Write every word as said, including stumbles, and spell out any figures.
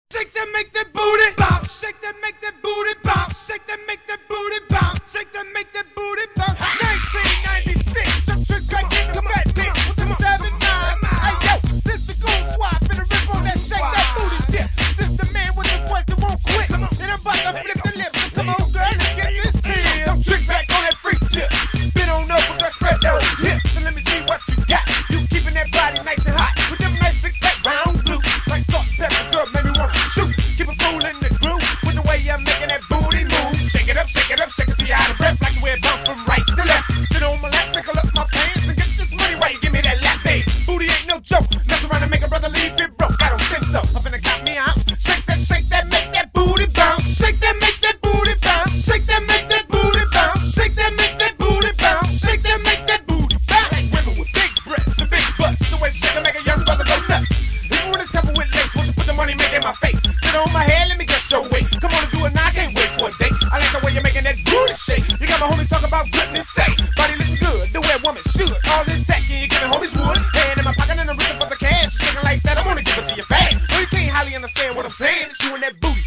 Shake that, make that booty bounce. Shake that, make that booty bounce. Shake that, make that booty bounce. Shake that, make that booty bounce. nineteen ninety-six, some trick back in the fat man with them seven nines. Hey yo, this the goon swap in the rip on that shake that booty tip. This the man with the voice that won't quit. And I'm about to flip the lips. So come on, girl, let's get this chill. Trick back on that freak tip. Been on up with that spread those hips. So let me see what you got. You keeping that body nice and hot with them nice big fat round glue. Like salt and pepper, girl, make me wanna shoot. Keep it cool in the groove with the way I'm making that booty move. Shake it up, shake it up, shake it till you're out of breath. Like the way it bounce from right to left. Sit on my lap, wrinkle up my pants and get this money right. Give me that lap dance. Booty ain't no joke. Mess around and make a brother leave it broke. I don't think so. I'm finna count me out. Shake that, shake that, make that booty bounce. Shake that, make that booty bounce. Shake that, make that booty bounce. Shake that, make that booty bounce. Shake that, make that booty bounce. Like women with big breasts and big butts. The way she shake make a young brother go nuts. Even when it's covered with lace, won't you put the money make in my face? Sit on my head, let me get your weight. Come on and do it now, I can't wait for a date. I like the way you're making that booty shake. You got my homies talk about goodness sake. Body looking good, the way a woman should. All this tech, and you giving homies wood. Hand in my pocket and I'm reaching for the cash. Shaking like that, I'm gonna give it to you fast. No, you can't highly understand what I'm saying. It's you and that booty.